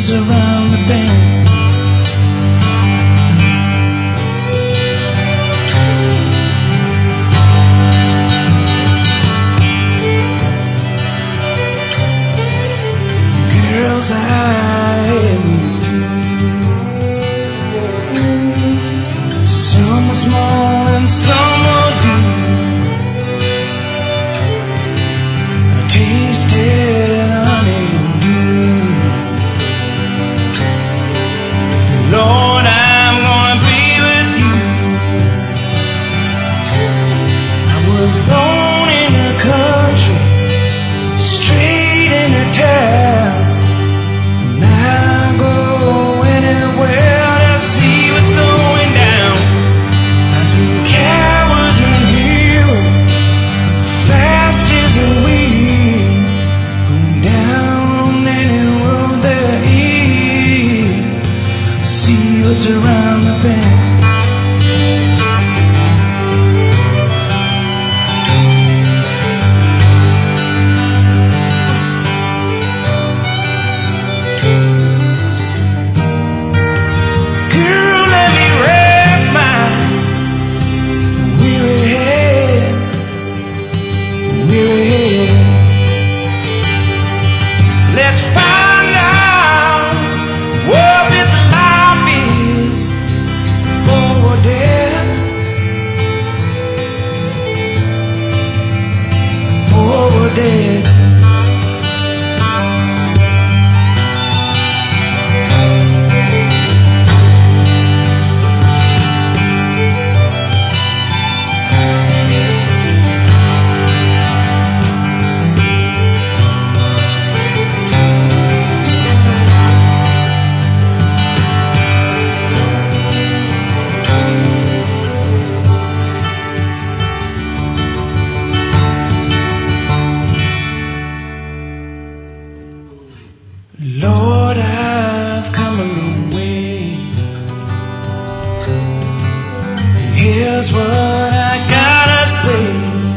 what's around the bend. Girls, I with you. Some are small and some are deep. I tasted honey dew. Lord, I'm gonna be with you. I was born in a country, straight in a town. I go anywhere to see what's going down. I see cowards and heroes, fast as a wind, going down any road there is. See what's around the bend. Let's find out what this life is before we're dead. Before we're dead. Lord, I've come a long way. Here's what I gotta say.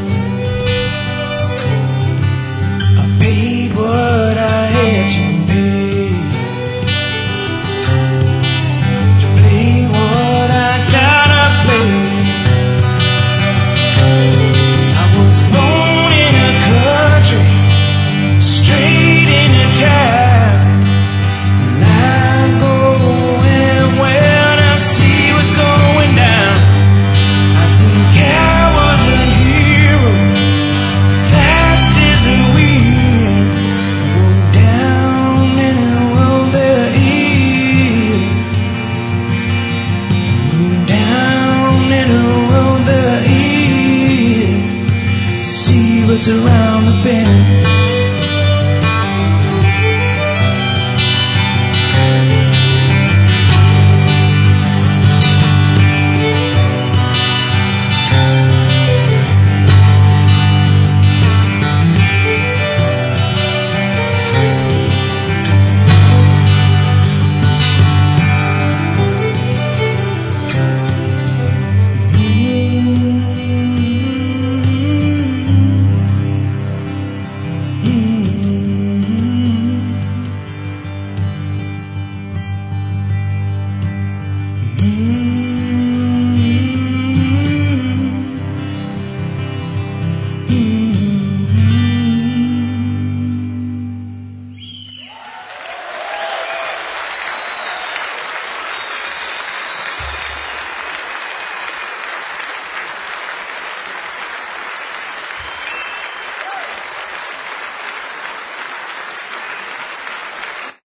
I've paid what I had to pay, to play what I gotta play. I was born in a country, straight in a town. What's around the bend. Mm-hmm.